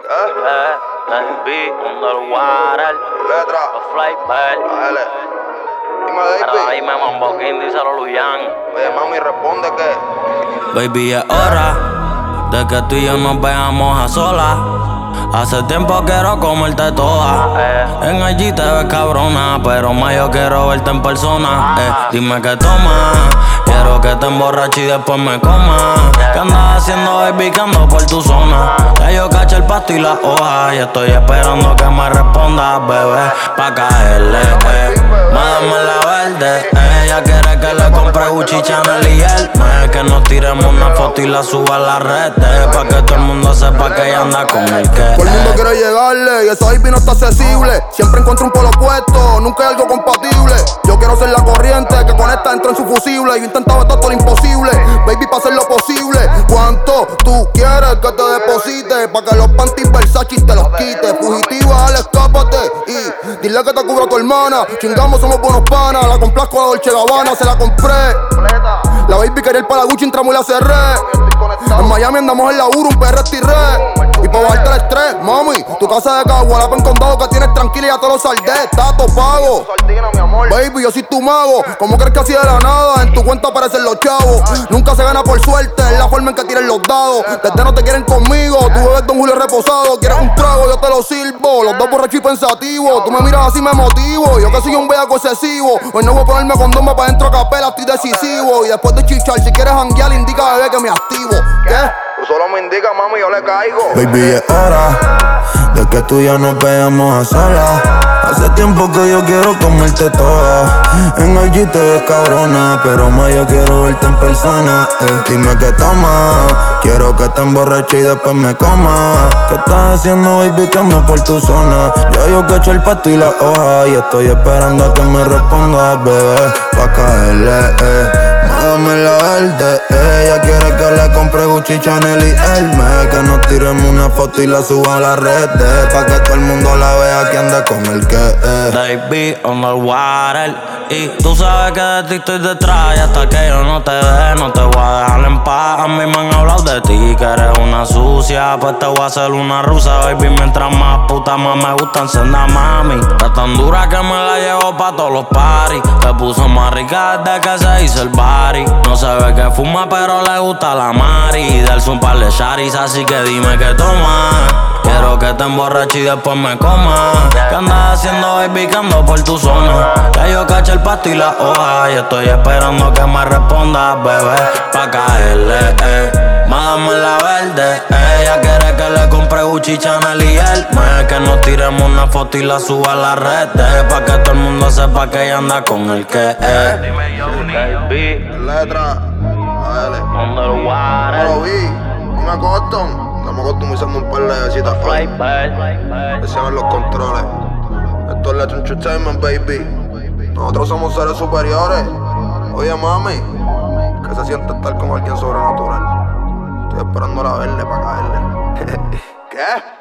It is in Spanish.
Baby, underwater. Letra. Los flyback. Dale. Dime, Pero baby. ahí me mambo, ¿quién dice lo Luyan? Oye, mami, responde que. Baby, es hora de que tú y yo nos veamos a solas. Hace tiempo quiero comerte toda. En allí te ves cabrona, pero más yo quiero verte en persona. Dime que tomas, quiero que te emborraches y después me comas. ¿Qué andas haciendo, baby, que ando por tu zona? Ya yo caché el pasto y la hoja y estoy esperando que me respondas, bebé, pa' caerle. Mándame la verde, ella quiere que le compre Gucci, Chanel y Hermes. Que nos tiremos una foto y la suba a las redes, pa' que todo el mundo sepa que ella anda con el que. Todo el mundo quiere llegarle y esa baby no está accesible. Siempre encuentro un polo opuesto, nunca hay algo compatible. Yo quiero ser la corriente que conecta dentro en su fusible. Yo he intentado todo lo imposible, baby, pa' hacer lo posible. ¿Cuánto tú quieres que te deposite? Pa' que los panties Versace te los quite. Fugitiva, dale, escápate y dile que te cubro a tu hermana. Chingamos, somos buenos panas. La complazco a la Dolce Gabbana, se la compré. La baby quería ir para la Gucci, entramos y la cerré. En Miami andamos en la Uru, un PR tiré. Y pa' bajarte el estrés, mami, tu casa de Cagualapa en condado que tienes tranquila y a todos los saldés, tato pago. Baby, yo soy tu mago. ¿Cómo crees que así de la nada en tu cuenta aparecen los chavos? Nunca se gana por suerte, es la forma en que tiren los dados. Desde no te quieren conmigo, tú bebes Don Julio reposado. Quieres un trago, yo te lo sirvo. Los dos borrachos y pensativos. Tú me miras así, me motivo. Yo que soy un bellaco excesivo. Hoy no voy a ponerme condoma pa' dentro a capela, estoy decisivo. Y después de chichar, si quieres janguear, indica, bebé, que me activo. ¿Qué? Tú solo me indicas, mami, yo le caigo. Baby, es hora de que tú y yo nos veamos a solas. Hace tiempo que yo quiero comerte toda. En IG te ves cabrona, pero más yo quiero verte en persona. Dime que tomas, quiero que te emborraches y después me comas. ¿Qué estás haciendo, baby, que ando por tu zona? Ya yo cacho el pasto y la hoja y estoy esperando a que me respondas, bebé, pa' caerle, Dame la verde, ella quiere que le compre Gucci, Chanel y Hermes. Que nos tiremos una foto y la suba a las redes, pa' que todo el mundo la vea que anda con el que es. Baby, underwater. Y tú sabes que de ti estoy detrás. Y hasta que yo no te deje, no te voy a dejar en paz. A mí me han hablado de ti, que eres una sucia. Pues te voy a hacer una rusa, baby. Mientras más puta, más me gusta encender, mami. Está tan dura que me la llevo pa' todos los parties. Te puso más rica desde que se hizo el body. No se ve que fuma, pero le gusta la mari. Y darse un par de charis, así que dime que toma. Quiero que te emborraches y después me comas. ¿Qué andas haciendo, baby, que ando por tu zona? Ya yo caché el pasto y la hoja y estoy esperando que me respondas, bebé, pa' caerle, Mándame la verde, ella quiere que le compre Gucci, Chanel y Hermes. Que nos tiremos una foto y la suba a las redes, pa' que todo el mundo sepa que ella anda con el que es. Dime yo, baby, Letra. Dale. underwater. No lo vi. Dime Coston. Estamos customizando un par de besitas hoy. Flyback. Presionan los controles. Esto es Letra Entertainment, baby. Nosotros somos seres superiores. Oye, mami, ¿qué se siente estar con alguien sobrenatural? Estoy esperando la verle para caerle. ¿Qué?